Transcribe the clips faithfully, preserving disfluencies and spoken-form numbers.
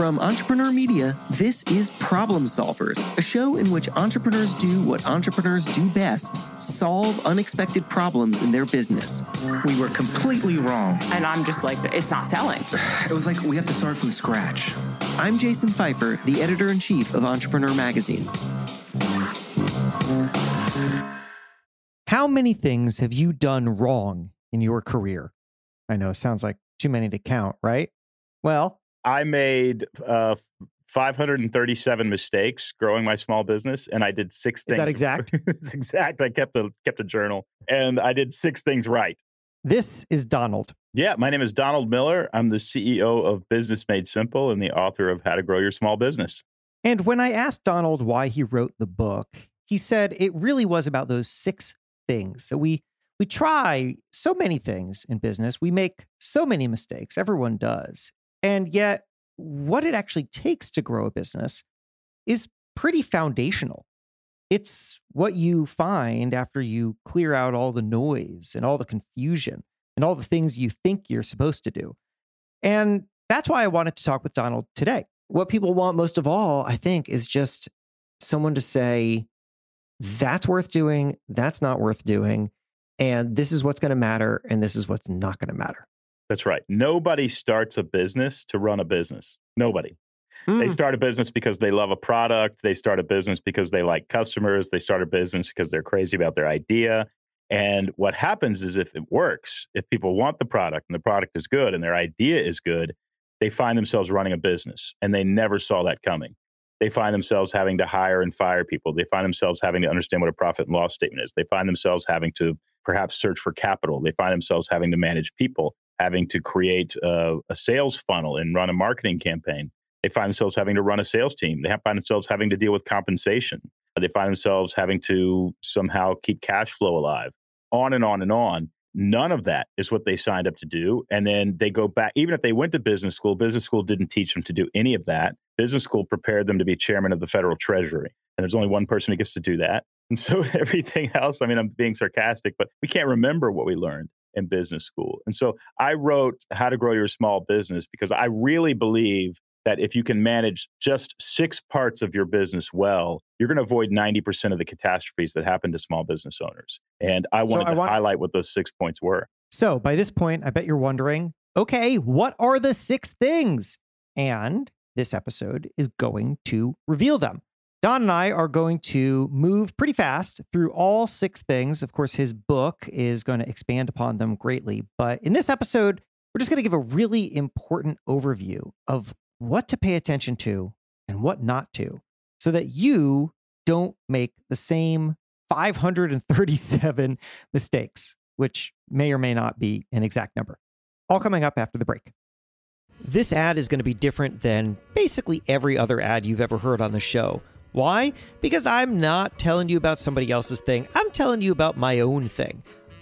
From Entrepreneur Media, this is Problem Solvers, a show in which entrepreneurs do what entrepreneurs do best: solve unexpected problems in their business. We were completely wrong. And I'm just like, it's not selling. It was like we have to start from scratch. I'm Jason Pfeiffer, the editor-in-chief of Entrepreneur Magazine. How many things have you done wrong in your career? I know it sounds like too many to count, right? Well, I made uh, five hundred thirty-seven mistakes growing my small business, and I did six things. Is that exact? It's exact. I kept a kept a journal, and I did six things right. This is Donald. Yeah, my name is Donald Miller. I'm the C E O of Business Made Simple and the author of How to Grow Your Small Business. And when I asked Donald why he wrote the book, he said it really was about those six things. So we we try so many things in business. We make so many mistakes. Everyone does. And yet, what it actually takes to grow a business is pretty foundational. It's what you find after you clear out all the noise and all the confusion and all the things you think you're supposed to do. And that's why I wanted to talk with Donald today. What people want most of all, I think, is just someone to say, that's worth doing, that's not worth doing, and this is what's going to matter, and this is what's not going to matter. That's right. Nobody starts a business to run a business. Nobody. Mm. They start a business because they love a product. They start a business because they like customers. They start a business because they're crazy about their idea. And what happens is if it works, if people want the product and the product is good and their idea is good, they find themselves running a business, and they never saw that coming. They find themselves having to hire and fire people. They find themselves having to understand what a profit and loss statement is. They find themselves having to perhaps search for capital. They find themselves having to manage people, having to create a, a sales funnel and run a marketing campaign. They find themselves having to run a sales team. They find themselves having to deal with compensation. They find themselves having to somehow keep cash flow alive, on and on and on. None of that is what they signed up to do. And then they go back, even if they went to business school, business school didn't teach them to do any of that. Business school prepared them to be chairman of the Federal Treasury. And there's only one person who gets to do that. And so everything else, I mean, I'm being sarcastic, but we can't remember what we learned in business school. And so I wrote How to Grow Your Small Business because I really believe that if you can manage just six parts of your business well, you're going to avoid ninety percent of the catastrophes that happen to small business owners. And I wanted so I to want... highlight what those six points were. So by this point, I bet you're wondering, okay, what are the six things? And this episode is going to reveal them. Don and I are going to move pretty fast through all six things. Of course, his book is going to expand upon them greatly. But in this episode, we're just going to give a really important overview of what to pay attention to and what not to, so that you don't make the same five hundred thirty-seven mistakes, which may or may not be an exact number. All coming up after the break. This ad is going to be different than basically every other ad you've ever heard on the show. Why? Because I'm not telling you about somebody else's thing. I'm telling you about my own thing.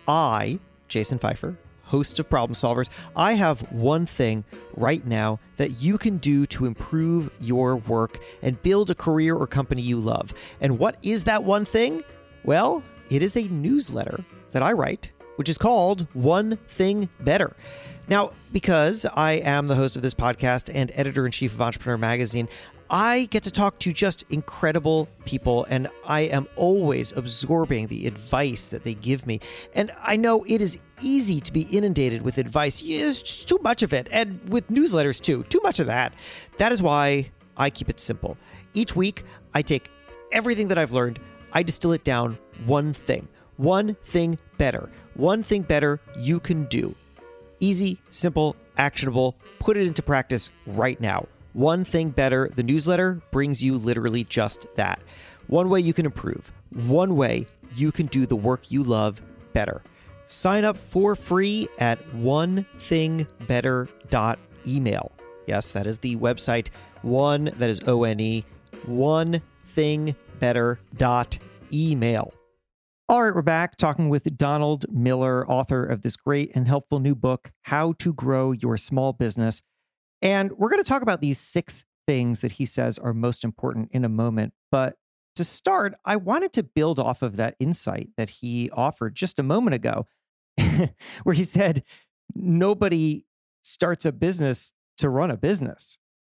I, Jason Pfeiffer, host of Problem Solvers, I have one thing right now that you can do to improve your work and build a career or company you love. And what is that one thing? Well, it is a newsletter that I write, which is called One Thing Better. Now, because I am the host of this podcast and editor-in-chief of Entrepreneur Magazine, I get to talk to just incredible people, and I am always absorbing the advice that they give me. And I know it is easy to be inundated with advice. It's just too much of it, and with newsletters too, too much of that. That is why I keep it simple. Each week, I take everything that I've learned, I distill it down one thing, one thing better, one thing better you can do. Easy, simple, actionable, put it into practice right now. One Thing Better, the newsletter, brings you literally just that. One way you can improve. One way you can do the work you love better. Sign up for free at one thing better dot email. Yes, that is the website. One, that is O N E, one thing better dot email. All right, we're back talking with Donald Miller, author of this great and helpful new book, How to Grow Your Small Business. And we're going to talk about these six things that he says are most important in a moment. But to start, I wanted to build off of that insight that he offered just a moment ago, where he said, nobody starts a business to run a business.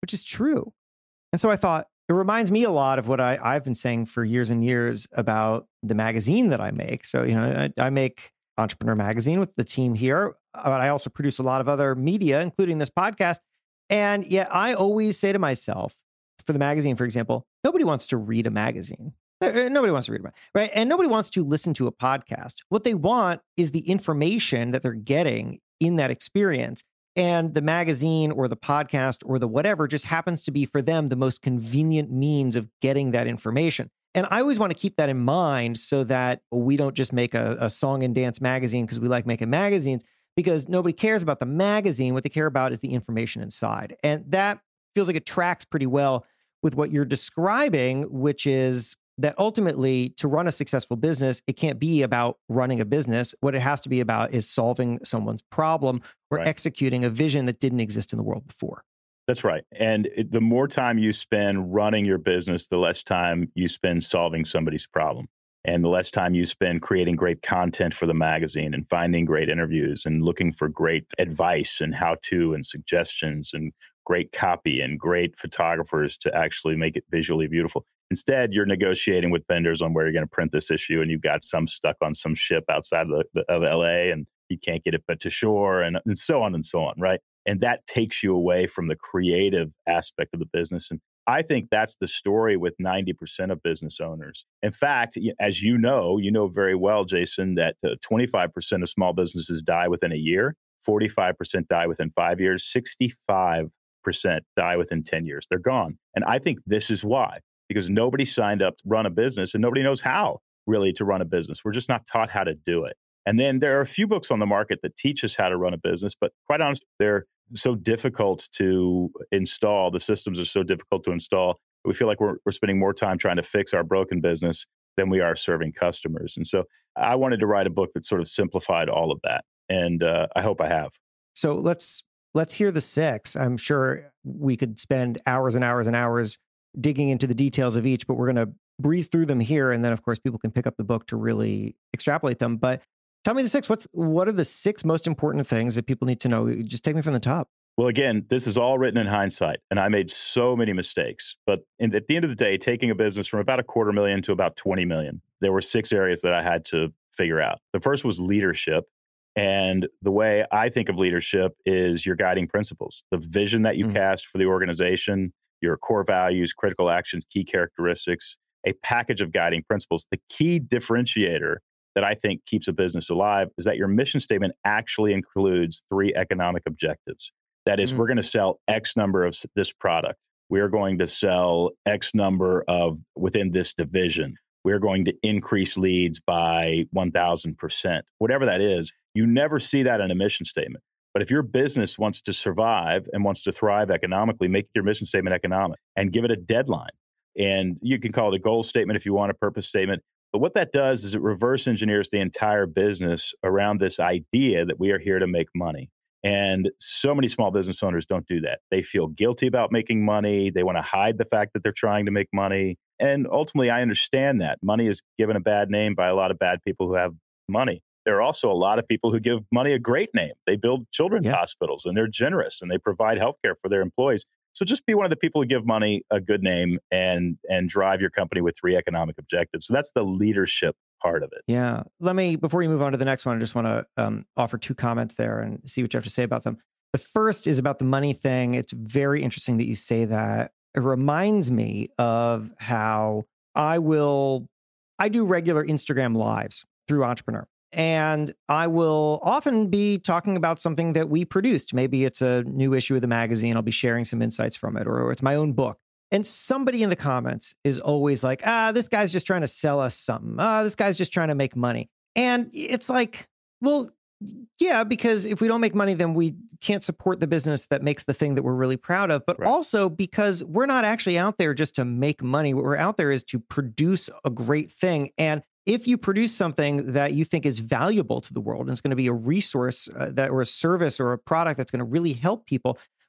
which is true. And so I thought, it reminds me a lot of what I, I've been saying for years and years about the magazine that I make. So, you know, I, I make Entrepreneur Magazine with the team here, but I also produce a lot of other media, including this podcast. And yet I always say to myself, for the magazine, for example, nobody wants to read a magazine. Nobody wants to read about it, right? And nobody wants to listen to a podcast. What they want is the information that they're getting in that experience. And the magazine or the podcast or the whatever just happens to be for them the most convenient means of getting that information. And I always want to keep that in mind so that we don't just make a, a song and dance magazine because we like making magazines, because nobody cares about the magazine. What they care about is the information inside. And that feels like it tracks pretty well with what you're describing, which is that ultimately, to run a successful business, it can't be about running a business. What it has to be about is solving someone's problem or Right. executing a vision that didn't exist in the world before. That's right. And it, the more time you spend running your business, the less time you spend solving somebody's problem. And the less time you spend creating great content for the magazine and finding great interviews and looking for great advice and how-to and suggestions and great copy and great photographers to actually make it visually beautiful. Instead, you're negotiating with vendors on where you're going to print this issue, and you've got some stuck on some ship outside of, the, of L A, and you can't get it but to shore, and, and so on and so on, right? And that takes you away from the creative aspect of the business. And I think that's the story with ninety percent of business owners. In fact, as you know, you know very well, Jason, that uh, twenty-five percent of small businesses die within a year, forty-five percent die within five years, sixty-five percent die within ten years. They're gone. And I think this is why, because nobody signed up to run a business and nobody knows how really to run a business. We're just not taught how to do it. And then there are a few books on the market that teach us how to run a business, but quite honestly, they're so difficult to install. The systems are so difficult to install. We feel like we're, we're spending more time trying to fix our broken business than we are serving customers. And so I wanted to write a book that sort of simplified all of that. And uh, I hope I have. So let's let's hear the six. I'm sure we could spend hours and hours and hours digging into the details of each, but we're going to breeze through them here. And then, of course, people can pick up the book to really extrapolate them. But tell me the six. What's what are the six most important things that people need to know? Just take me from the top. Well, again, this is all written in hindsight, and I made so many mistakes. But in, at the end of the day, taking a business from about a quarter million to about twenty million, there were six areas that I had to figure out. The first was leadership. And the way I think of leadership is your guiding principles, the vision that you mm-hmm. cast for the organization, your core values, critical actions, key characteristics, a package of guiding principles. The key differentiator that I think keeps a business alive is that your mission statement actually includes three economic objectives. That is, mm-hmm. we're going to sell X number of this product. We're going to sell X number of within this division. We're going to increase leads by one thousand percent. Whatever that is, you never see that in a mission statement. But if your business wants to survive and wants to thrive economically, make your mission statement economic and give it a deadline. And you can call it a goal statement if you want, a purpose statement. But what that does is it reverse engineers the entire business around this idea that we are here to make money. And so many small business owners don't do that. They feel guilty about making money. They want to hide the fact that they're trying to make money. And ultimately, I understand that. Money is given a bad name by a lot of bad people who have money. There are also a lot of people who give money a great name. They build children's yeah. hospitals, and they're generous, and they provide healthcare for their employees. So just be one of the people who give money a good name and and drive your company with three economic objectives. So that's the leadership part of it. Yeah. Let me, before you move on to the next one, I just want to um, offer two comments there and see what you have to say about them. The first is about the money thing. It's very interesting that you say that. It reminds me of how I will, I do regular Instagram lives through Entrepreneur. And I will often be talking about something that we produced. Maybe it's a new issue of the magazine. I'll be sharing some insights from it, or it's my own book. And somebody in the comments is always like, ah, this guy's just trying to sell us something. Ah, this guy's just trying to make money. And it's like, well, yeah, because if we don't make money, then we can't support the business that makes the thing that we're really proud of. But right. also because we're not actually out there just to make money. What we're out there is to produce a great thing. And if you produce something that you think is valuable to the world and it's going to be a resource uh, that or a service or a product that's going to really help people,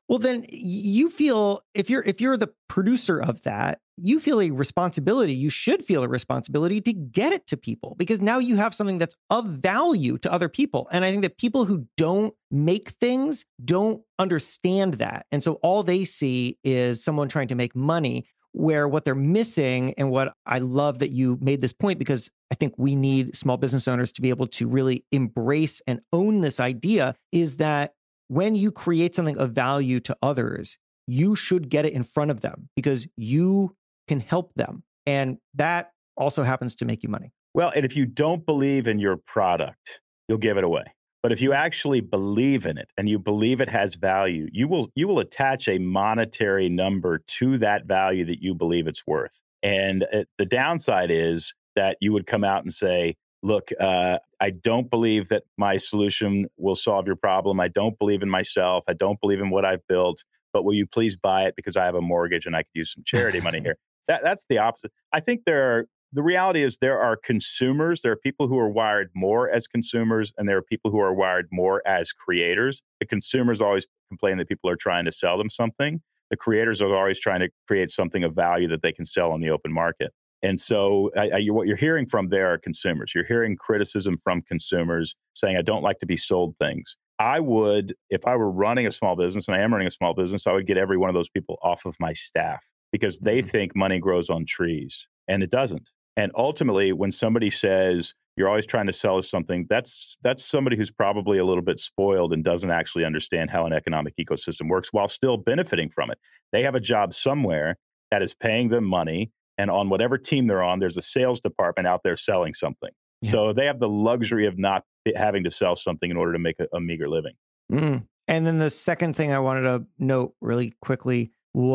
Well, then y- you feel if you're if you're the producer of that, you feel a responsibility. You should feel a responsibility to get it to people because now you have something that's of value to other people. And I think that people who don't make things don't understand that. And so all they see is someone trying to make money, where what they're missing, and what I love that you made this point, because I think we need small business owners to be able to really embrace and own this idea, is that when you create something of value to others, you should get it in front of them because you can help them. And that also happens to make you money. Well, and if you don't believe in your product, you'll give it away. But if you actually believe in it and you believe it has value, you will you will attach a monetary number to that value that you believe it's worth. And uh, the downside is that you would come out and say, look, uh, I don't believe that my solution will solve your problem. I don't believe in myself. I don't believe in what I've built. But will you please buy it because I have a mortgage and I could use some charity money here? That, that's the opposite. I think there are, the reality is there are consumers. There are people who are wired more as consumers, and there are people who are wired more as creators. The consumers always complain that people are trying to sell them something. The creators are always trying to create something of value that they can sell on the open market. And so I, I, what you're hearing from there are consumers. You're hearing criticism from consumers saying, I don't like to be sold things. I would, if I were running a small business, and I am running a small business, I would get every one of those people off of my staff because they think money grows on trees, and it doesn't. And ultimately, when somebody says, you're always trying to sell us something, that's that's somebody who's probably a little bit spoiled and doesn't actually understand how an economic ecosystem works while still benefiting from it. They have a job somewhere that is paying them money. And on whatever team they're on, there's a sales department out there selling something. Yeah. So they have the luxury of not having to sell something in order to make a, a meager living. Mm. And then the second thing I wanted to note really quickly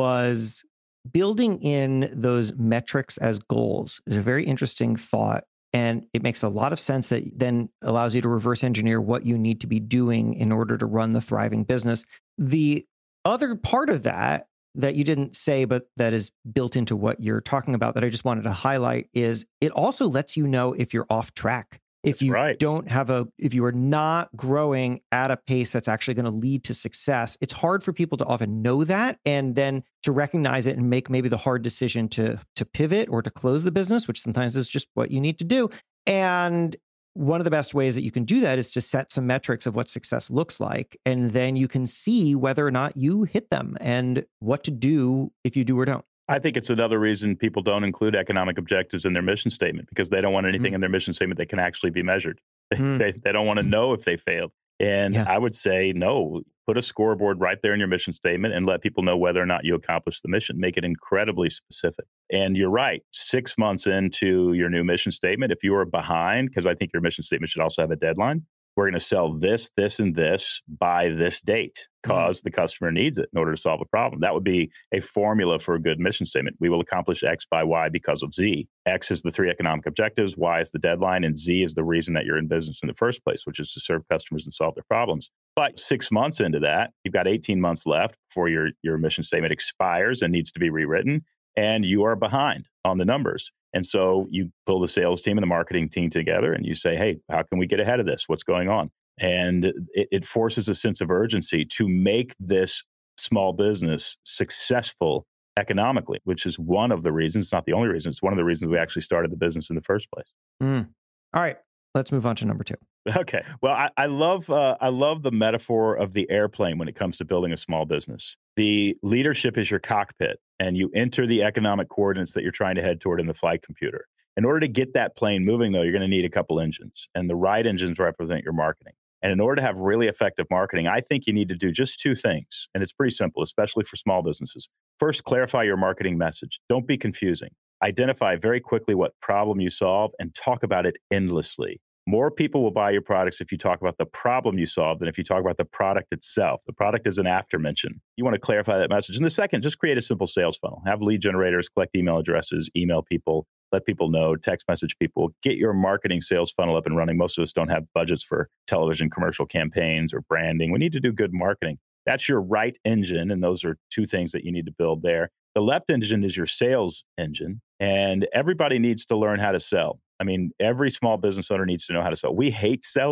was building in those metrics as goals is a very interesting thought. And it makes a lot of sense that then allows you to reverse engineer what you need to be doing in order to run the thriving business. The other part of that that you didn't say, but that is built into what you're talking about that I just wanted to highlight is it also lets you know if you're off track. If That's you right. don't have a, if you are not growing at a pace that's actually going to lead to success, it's hard for people to often know that and then to recognize it and make maybe the hard decision to, to pivot or to close the business, which sometimes is just what you need to do. And one of the best ways that you can do that is to set some metrics of what success looks like. And then you can see whether or not you hit them and what to do if you do or don't. I think it's another reason people don't include economic objectives in their mission statement because they don't want anything mm. in their mission statement that can actually be measured. Mm. They, they don't want to know if they failed. And yeah. I would say, no, put a scoreboard right there in your mission statement and let people know whether or not you accomplished the mission. Make it incredibly specific. And you're right, six months into your new mission statement, if you are behind, because I think your mission statement should also have a deadline, we're going to sell this, this, and this by this date because mm. the customer needs it in order to solve a problem. That would be a formula for a good mission statement. We will accomplish X by Y because of Z. X is the three economic objectives, Y is the deadline, and Z is the reason that you're in business in the first place, which is to serve customers and solve their problems. But six months into that, you've got eighteen months left before your, your mission statement expires and needs to be rewritten, and you are behind on the numbers. And so you pull the sales team and the marketing team together and you say, hey, how can we get ahead of this? What's going on? And it, it forces a sense of urgency to make this small business successful economically, which is one of the reasons, not the only reason, it's one of the reasons we actually started the business in the first place. Mm. All right, let's move on to number two. Okay. Well, I, I love uh, I love the metaphor of the airplane when it comes to building a small business. The leadership is your cockpit, and you enter the economic coordinates that you're trying to head toward in the flight computer. In order to get that plane moving, though, you're going to need a couple engines, and the right engines represent your marketing. And in order to have really effective marketing, I think you need to do just two things, and it's pretty simple, especially for small businesses. First, clarify your marketing message. Don't be confusing. Identify very quickly what problem you solve and talk about it endlessly. More people will buy your products if you talk about the problem you solve than if you talk about the product itself. The product is an after mention. You want to clarify that message. And the second, just create a simple sales funnel. Have lead generators, collect email addresses, email people, let people know, text message people, get your marketing sales funnel up and running. Most of us don't have budgets for television commercial campaigns or branding. We need to do good marketing. That's your right engine. And those are two things that you need to build there. The left engine is your sales engine. And everybody needs to learn how to sell. I mean, every small business owner needs to know how to sell. We hate selling,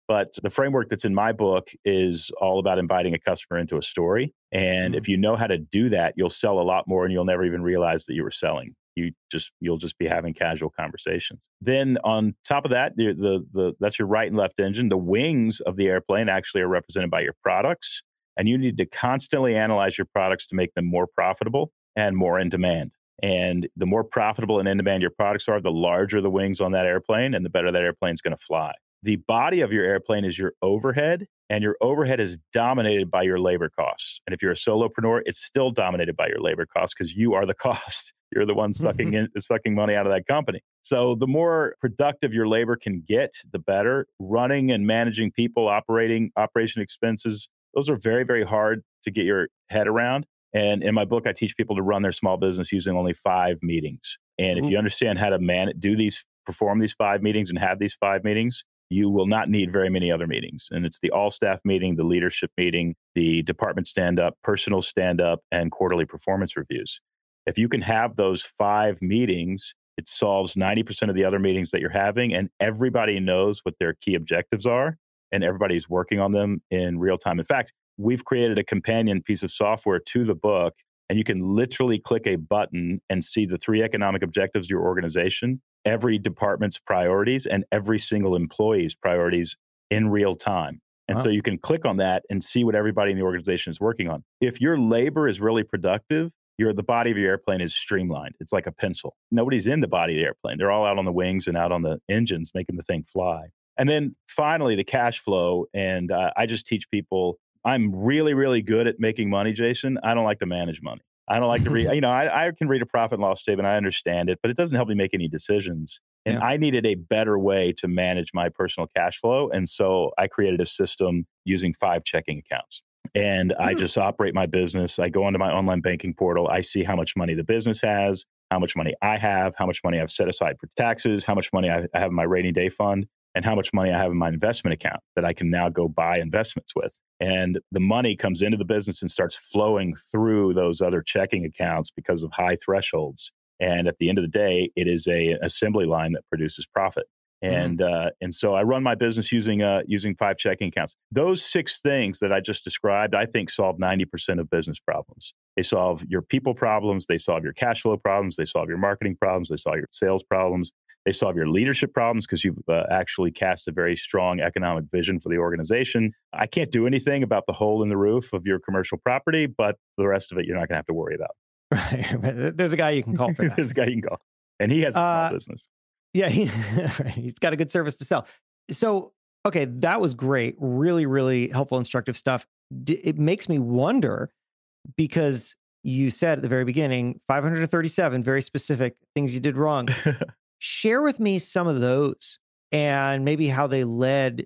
But the framework that's in my book is all about inviting a customer into a story. And mm-hmm. if you know how to do that, you'll sell a lot more and you'll never even realize that you were selling. You just, you'll just be having casual conversations. Then on top of that, the, the, the that's your right and left engine. The wings of the airplane actually are represented by your products. And you need to constantly analyze your products to make them more profitable and more in demand. And the more profitable and in demand your products are, the larger the wings on that airplane and the better that airplane's going to fly. The body of your airplane is your overhead, and your overhead is dominated by your labor costs. And if you're a solopreneur, it's still dominated by your labor costs because you are the cost. You're the one sucking in, sucking money out of that company. So the more productive your labor can get, the better. Running and managing people, operating, operation expenses, those are very, very hard to get your head around. And in my book, I teach people to run their small business using only five meetings. And if you understand how to man, do these, perform these five meetings and have these five meetings, you will not need very many other meetings. And it's the all-staff meeting, the leadership meeting, the department stand-up, personal stand-up, and quarterly performance reviews. If you can have those five meetings, it solves ninety percent of the other meetings that you're having, and everybody knows what their key objectives are, and everybody's working on them in real time. In fact, we've created a companion piece of software to the book, and you can literally click a button and see the three economic objectives of your organization, every department's priorities, and every single employee's priorities in real time. And wow. so you can click on that and see what everybody in the organization is working on. If your labor is really productive, your the body of your airplane is streamlined. It's like a pencil. Nobody's in the body of the airplane. They're all out on the wings and out on the engines, making the thing fly. And then finally, the cash flow. And uh, I just teach people, I'm really, really good at making money, Jason. I don't like to manage money. I don't like to read, you know, I, I can read a profit and loss statement. I understand it, but it doesn't help me make any decisions. And yeah. I needed a better way to manage my personal cash flow. And so I created a system using five checking accounts. And I just operate my business. I go onto my online banking portal. I see how much money the business has, how much money I have, how much money I've set aside for taxes, how much money I have in my rainy day fund, and how much money I have in my investment account that I can now go buy investments with. And the money comes into the business and starts flowing through those other checking accounts because of high thresholds. And at the end of the day, it is a assembly line that produces profit. And mm. uh, and so I run my business using uh, using five checking accounts. Those six things that I just described, I think, solve ninety percent of business problems. They solve your people problems. They solve your cash flow problems. They solve your marketing problems. They solve your sales problems. They solve your leadership problems because you've uh, actually cast a very strong economic vision for the organization. I can't do anything about the hole in the roof of your commercial property, but the rest of it, you're not going to have to worry about. Right. There's a guy you can call for that. There's a guy you can call. And he has a small uh, business. Yeah, he, he's got a good service to sell. So, okay, that was great. Really, really helpful, instructive stuff. D- it makes me wonder, because you said at the very beginning, five hundred thirty-seven very specific things you did wrong. Share with me some of those and maybe how they led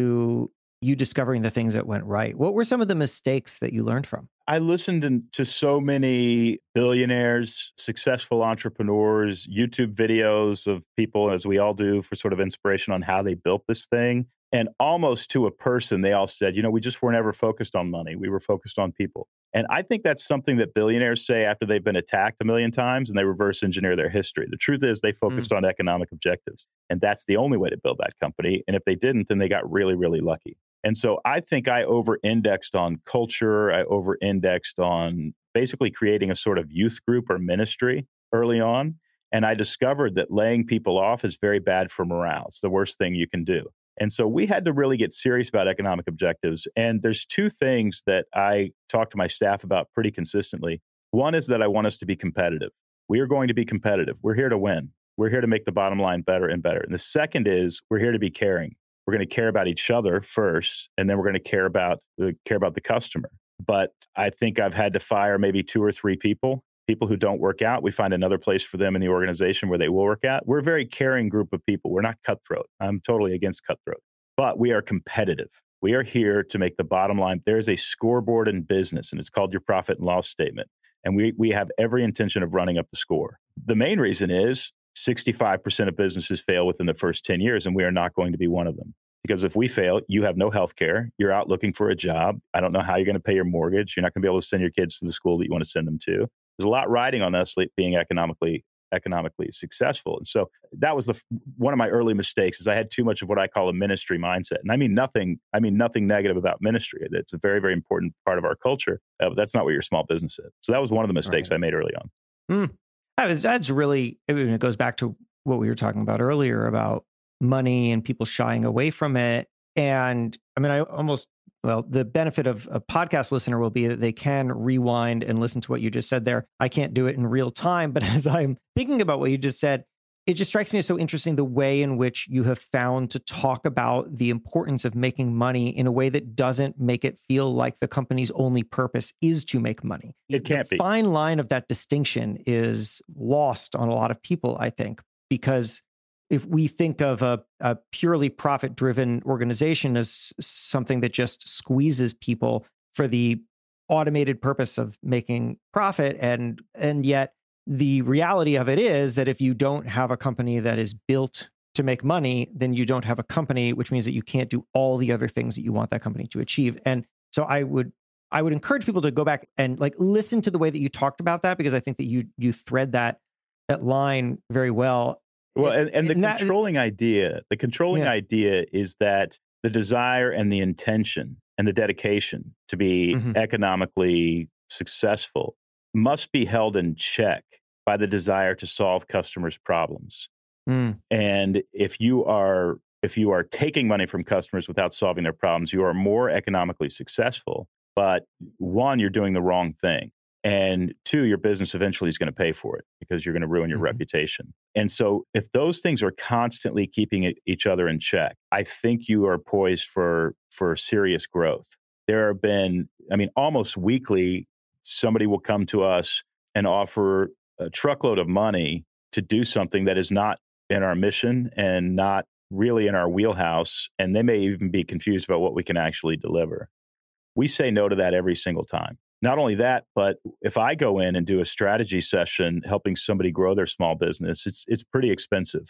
to you discovering the things that went right. What were some of the mistakes that you learned from? I listened in, to so many billionaires, successful entrepreneurs, YouTube videos of people, as we all do, for sort of inspiration on how they built this thing. And almost to a person, they all said, you know, we just weren't ever focused on money. We were focused on people. And I think that's something that billionaires say after they've been attacked a million times and they reverse engineer their history. The truth is they focused mm. on economic objectives. And that's the only way to build that company. And if they didn't, then they got really, really lucky. And so I think I over-indexed on culture. I over-indexed on basically creating a sort of youth group or ministry early on. And I discovered that laying people off is very bad for morale. It's the worst thing you can do. And so we had to really get serious about economic objectives. And there's two things that I talk to my staff about pretty consistently. One is that I want us to be competitive. We are going to be competitive. We're here to win. We're here to make the bottom line better and better. And the second is we're here to be caring. We're going to care about each other first, and then we're going to care about the care about the customer. But I think I've had to fire maybe two or three people, people who don't work out. We find another place for them in the organization where they will work out. We're a very caring group of people. We're not cutthroat. I'm totally against cutthroat, but we are competitive. We are here to make the bottom line. There is a scoreboard in business, and it's called your profit and loss statement. And we we have every intention of running up the score. The main reason is sixty-five percent of businesses fail within the first ten years, and we are not going to be one of them. Because if we fail, you have no health care. You're out looking for a job. I don't know how you're going to pay your mortgage. You're not going to be able to send your kids to the school that you want to send them to. There's a lot riding on us being economically economically successful. And so that was the one of my early mistakes is I had too much of what I call a ministry mindset. And I mean nothing, I mean nothing negative about ministry. It's a very, very important part of our culture, uh, but that's not what your small business is. So that was one of the mistakes right. I made early on. Mm. That was, that's really, I mean, it goes back to what we were talking about earlier about money and people shying away from it. And I mean, I almost, well, the benefit of a podcast listener will be that they can rewind and listen to what you just said there. I can't do it in real time, but as I'm thinking about what you just said, it just strikes me as so interesting the way in which you have found to talk about the importance of making money in a way that doesn't make it feel like the company's only purpose is to make money. It can't the be. The fine line of that distinction is lost on a lot of people, I think, because if we think of a, a purely profit-driven organization as something that just squeezes people for the automated purpose of making profit, and and yet the reality of it is that if you don't have a company that is built to make money, then you don't have a company, which means that you can't do all the other things that you want that company to achieve. And so I would I would encourage people to go back and like listen to the way that you talked about that, because I think that you you thread that that line very well. Well, and, and the and that, controlling idea, the controlling yeah. idea is that the desire and the intention and the dedication to be mm-hmm. economically successful must be held in check by the desire to solve customers' problems. Mm. And if you are if you are taking money from customers without solving their problems, you are more economically successful. But one, you're doing the wrong thing. And two, your business eventually is going to pay for it because you're going to ruin your mm-hmm. reputation. And so if those things are constantly keeping it, each other in check, I think you are poised for, for serious growth. There have been, I mean, almost weekly, somebody will come to us and offer a truckload of money to do something that is not in our mission and not really in our wheelhouse. And they may even be confused about what we can actually deliver. We say no to that every single time. Not only that, but if I go in and do a strategy session helping somebody grow their small business, it's it's pretty expensive.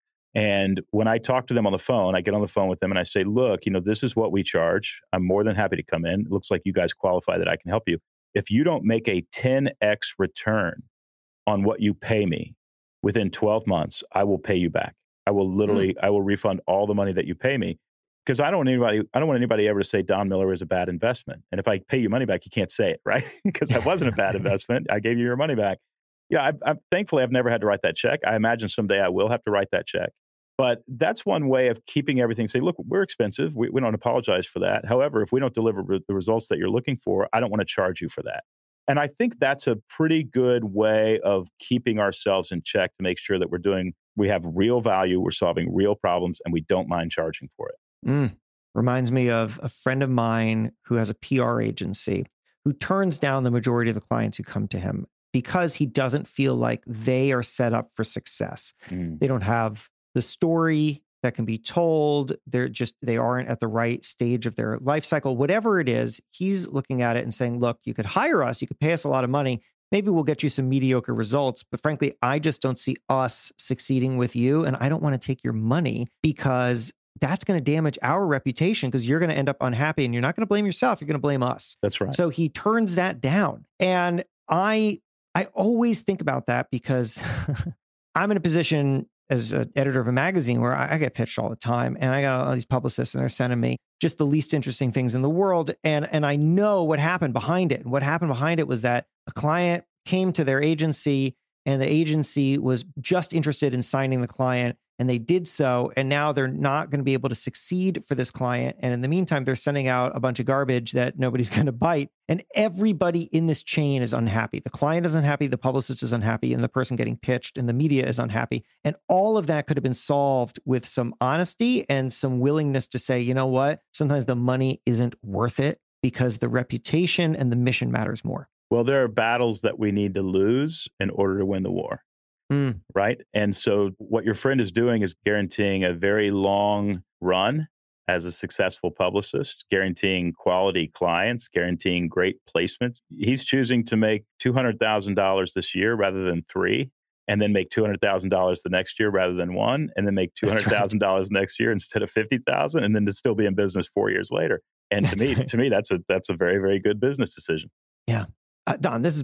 And when I talk to them on the phone, I get on the phone with them and I say, look, you know, this is what we charge. I'm more than happy to come in. It looks like you guys qualify that I can help you. If you don't make a ten x return on what you pay me within twelve months, I will pay you back. I will literally, mm. I will refund all the money that you pay me. Because I don't want anybody, I don't want anybody ever to say Don Miller is a bad investment. And if I pay you money back, you can't say it, right? Because that wasn't a bad investment. I gave you your money back. Yeah, I, I, thankfully, I've never had to write that check. I imagine someday I will have to write that check. But that's one way of keeping everything. Say, look, we're expensive. We, we don't apologize for that. However, if we don't deliver re- the results that you're looking for, I don't want to charge you for that. And I think that's a pretty good way of keeping ourselves in check to make sure that we're doing, we have real value, we're solving real problems, and we don't mind charging for it. Mm. Reminds me of a friend of mine who has a P R agency who turns down the majority of the clients who come to him because he doesn't feel like they are set up for success. Mm. They don't have the story that can be told. They're just, they aren't at the right stage of their life cycle. Whatever it is, he's looking at it and saying, look, you could hire us, you could pay us a lot of money. Maybe we'll get you some mediocre results, but frankly, I just don't see us succeeding with you. And I don't want to take your money because that's going to damage our reputation because you're going to end up unhappy and you're not going to blame yourself. You're going to blame us. That's right. So he turns that down. And I, I always think about that because I'm in a position as an editor of a magazine where I, I get pitched all the time and I got all these publicists and they're sending me just the least interesting things in the world. And, and I know what happened behind it. And what happened behind it was that a client came to their agency and the agency was just interested in signing the client. And they did so, and now they're not going to be able to succeed for this client. And in the meantime, they're sending out a bunch of garbage that nobody's going to bite. And everybody in this chain is unhappy. The client is unhappy, the publicist is unhappy, and the person getting pitched and the media is unhappy. And all of that could have been solved with some honesty and some willingness to say, you know what, sometimes the money isn't worth it because the reputation and the mission matters more. Well, there are battles that we need to lose in order to win the war. Mm. Right. And so what your friend is doing is guaranteeing a very long run as a successful publicist, guaranteeing quality clients, guaranteeing great placements. He's choosing to make two hundred thousand dollars this year rather than three, and then make two hundred thousand dollars the next year rather than one, and then make two hundred thousand dollars right. next year instead of fifty thousand dollars, and then to still be in business four years later. And that's to me, right. to me, that's a that's a very, very good business decision. Yeah. Uh, Don, this has been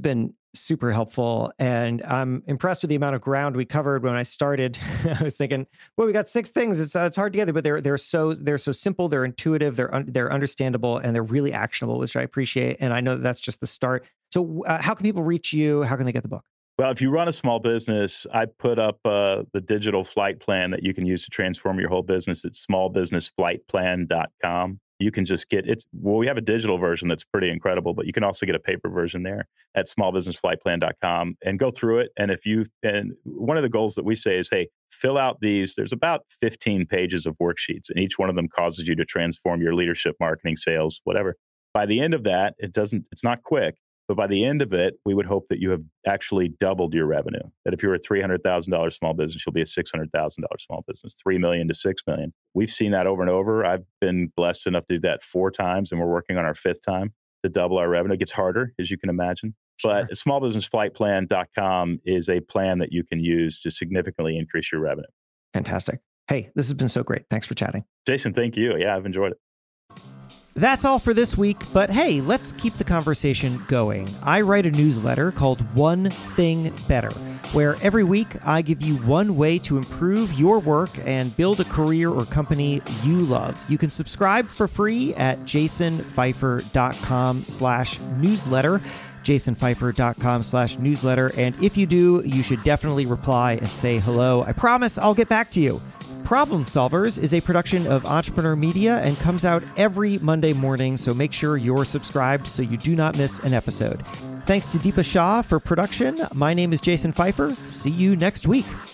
super helpful. And I'm impressed with the amount of ground we covered. When I started, I was thinking, well, we got six things. It's uh, it's hard to get, but they're they're so they're so simple, they're intuitive, they're un- they're understandable, and they're really actionable, which I appreciate. And I know that that's just the start. So uh, how can people reach you? How can they get the book? Well, if you run a small business, I put up uh, the digital flight plan that you can use to transform your whole business at small business flight plan dot com. You can just get it's well, we have a digital version that's pretty incredible, but you can also get a paper version there at small business flight plan dot com and go through it. And if you and one of the goals that we say is, hey, fill out these. There's about fifteen pages of worksheets, and each one of them causes you to transform your leadership, marketing, sales, whatever. By the end of that, it doesn't. It's not quick. But by the end of it, we would hope that you have actually doubled your revenue. That if you're a three hundred thousand dollars small business, you'll be a six hundred thousand dollars small business, three million dollars to six million dollars. We've seen that over and over. I've been blessed enough to do that four times, and we're working on our fifth time to double our revenue. It gets harder, as you can imagine. Sure. But small business flight plan dot com is a plan that you can use to significantly increase your revenue. Fantastic. Hey, this has been so great. Thanks for chatting. Jason, thank you. Yeah, I've enjoyed it. That's all for this week, but hey, let's keep the conversation going. I write a newsletter called One Thing Better, where every week I give you one way to improve your work and build a career or company you love. You can subscribe for free at jasonfeifer.com slash newsletter, jasonfeifer.com slash newsletter. And if you do, you should definitely reply and say hello. I promise I'll get back to you. Problem Solvers is a production of Entrepreneur Media and comes out every Monday morning, so make sure you're subscribed so you do not miss an episode. Thanks to Deepa Shah for production. My name is Jason Feifer. See you next week.